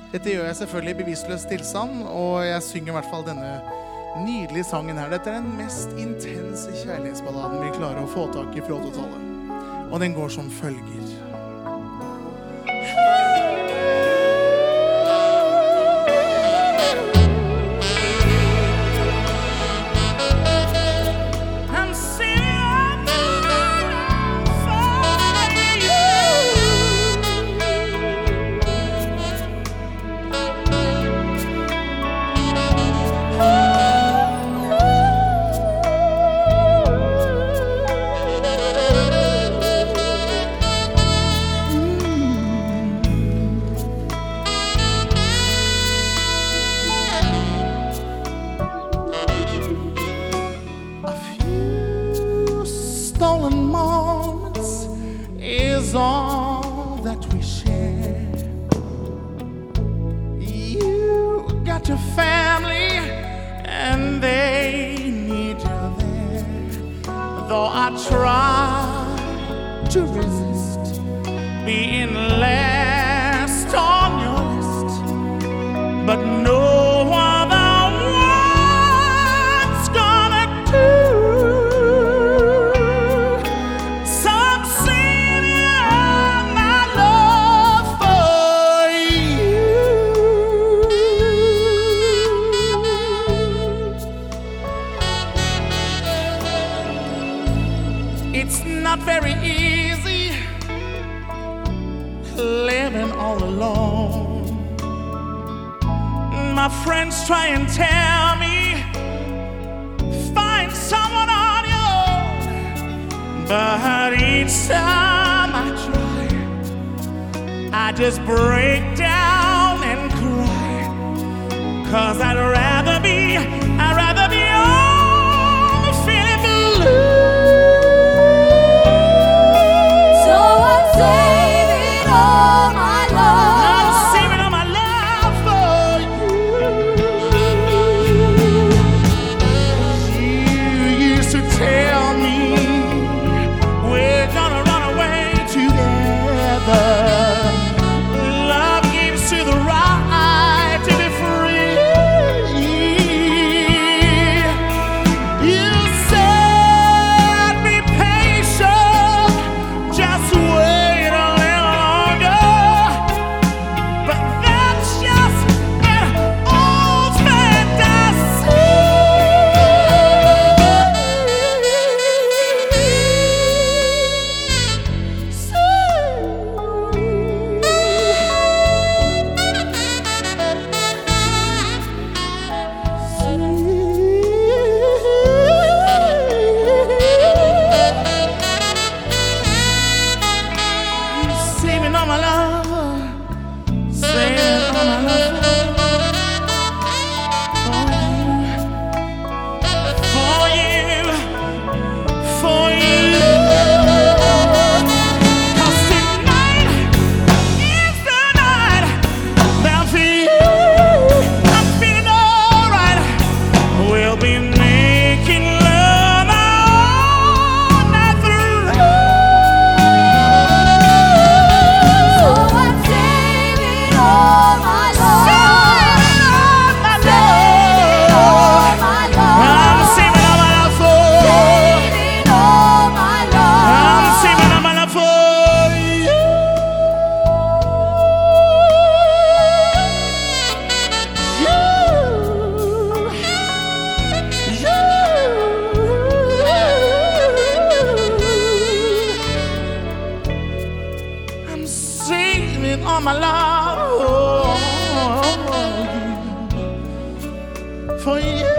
Dette gjør jeg selvfølgelig i bevisstløs tilstand, og jeg synger i hvert fall denne nydelige sangen her. Dette er den mest intense kjærlighetsballaden vi klarer å få tak i fra 80-tallet. Og den går som følger. Stolen moments is all that we share. You got your family and they need you there. Though I try to resist being last on your list, but no other one's gonna do. It's not very easy living all alone. My friends try and tell me find someone on your own, but each time I try, I just break down and cry, 'cause I'd rather be on feeling blue. All my love for you.